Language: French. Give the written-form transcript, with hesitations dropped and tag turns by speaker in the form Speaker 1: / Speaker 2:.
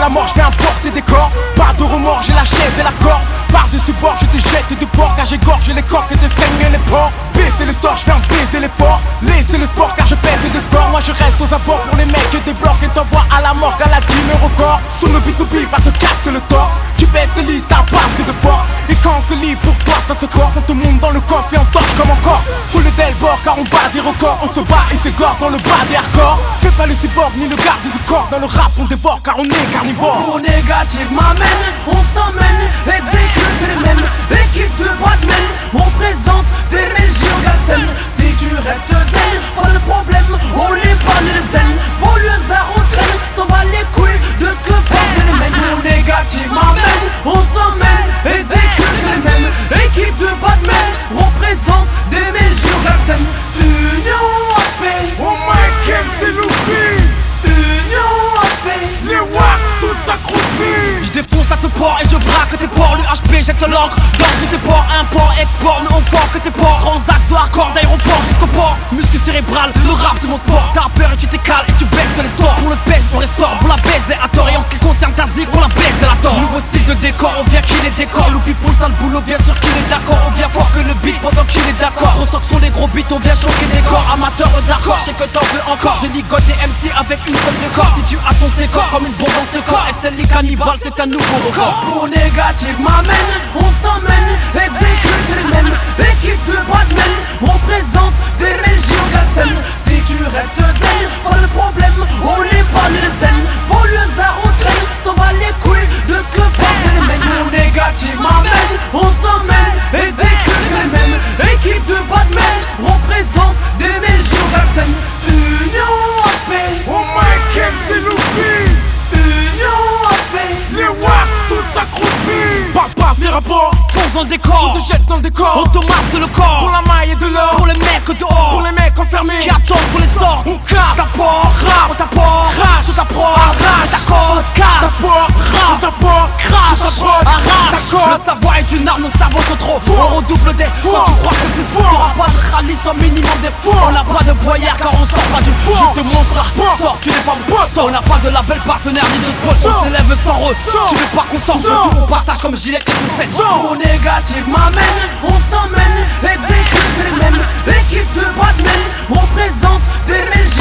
Speaker 1: la mort, je vais importer des corps. Pas de remords, j'ai la chaise et la corde. Par-dessus bord, je te jette de porc car j'égorge les coques et te saigne les porcs. Baisser le store, je fais un baiser l'effort. Laisser le sport car je pète des scores. Moi je reste aux abords pour les mecs des blocs et t'envoie à la morgue à la dîner au corps. Sous le B2B va te casser le torse. Tu baisses le lit, t'as pas assez de force. Et quand on se lit pour toi ça se corse. On te monte dans le coffre et on torche comme encore. Full del bord car on bat des records. On se bat et s'égore dans le bas des hardcore. Fais pas le cyborg ni le garde du corps. Dans le rap on dévore car on est carnivore.
Speaker 2: Pour négatif m'amène, on s'emmène, exécute les mêmes. Équipe de Batman, on présente des régions de la scène. Si tu restes zen, pas de problème, on les banne les zen. Banlieusard on traîne, s'en bat les couilles de ce que pensent les mecs. Pour négatif m'amène, on s'emmène, exécute les mêmes. Équipe de Batman, représente des régions de la scène. Union HP,
Speaker 1: Oh my MC Loupi,
Speaker 2: Union HP,
Speaker 1: les WAC tous accroupis.
Speaker 2: je défonce ta te port et je braque tes ports. L'UHP jette l'encre dans tous tes ports. Import, export, nous on fort que tes ports. Transax de hardcore d'aéroport jusqu'au port. Muscle cérébral, le rap c'est mon sport. T'as peur et tu t'écales et tu baisses les stores. Pour le pèse, on restaure, pour la baisse des hâteurs. Et en ce qui concerne ta zik, on la baisse de la tort. Nouveau style de décor, on vient qu'il est décor. Loupi pour le sale boulot, bien sûr qu'il est d'accord. On vient fort que le beat pendant qu'il est d'accord. Gros stock sont les gros beats, on vient choquer des corps. Amateur d'accord, je sais que t'en veux encore. Je ligote des MC avec une seule de corps. Si tu as ton sécor comme une bombe dans ce corps. SLI cannibale, c'est un nouveau record. Pour négatif m'amène, on s'emmène, exécute les mêmes. Équipe de Batman, on présente des régions de la scène. Si tu restes zen, pas de problème, on les banne les zen. Banlieusard on traîne, s'en bat les couilles de ce que pensent les mecs. Pour négatif m'amène, on s'emmène, exécute les mêmes. Équipe de Batman, représente des régions de la scène. Union HP,
Speaker 1: Oh my MC Loupi,
Speaker 2: Union HP,
Speaker 1: les WAC tous accroupis. Passe les rapports,
Speaker 2: fonce dans le décor,
Speaker 1: on te jette dans le décor.
Speaker 2: on te masse le corps.
Speaker 1: Pour la maille et de l'or,
Speaker 2: Pour les mecs dehors,
Speaker 1: pour les mecs enfermés
Speaker 2: qui attendent qu'on les sorte.
Speaker 1: on casse.
Speaker 2: Ta porte, rap, on t'apporte,
Speaker 1: Crache.
Speaker 2: sous ta prod,
Speaker 1: Arrache.
Speaker 2: ta code, casse,
Speaker 1: T'apportes,
Speaker 2: rap,
Speaker 1: t'apportes,
Speaker 2: crash,
Speaker 1: t'apportes,
Speaker 2: arrache.
Speaker 1: t'accordes.
Speaker 2: Le savoir est une arme, nos cerveaux sont trop
Speaker 1: Fort.
Speaker 2: on redouble des quand
Speaker 1: Fort.
Speaker 2: tu crois que plus fort. T'auras pas de rallye sans minimum d'effort.
Speaker 1: Fort.
Speaker 2: On n'a pas de boyard car on sort pas du fort.
Speaker 1: Fort.
Speaker 2: Je te montre la
Speaker 1: Fort.
Speaker 2: sort, tu n'es pas mon
Speaker 1: Fort.
Speaker 2: sort. On n'a pas de label partenaire ni de spot.
Speaker 1: Fort.
Speaker 2: On s'élève sans re.
Speaker 1: Fort.
Speaker 2: Tu veux pas qu'on sorte
Speaker 1: Fort.
Speaker 2: tout au passage comme gilet et succès.
Speaker 1: Fort.
Speaker 2: Mon négatif m'amène, on s'emmène, exécute les mêmes. Équipe de Batman, on présente des régions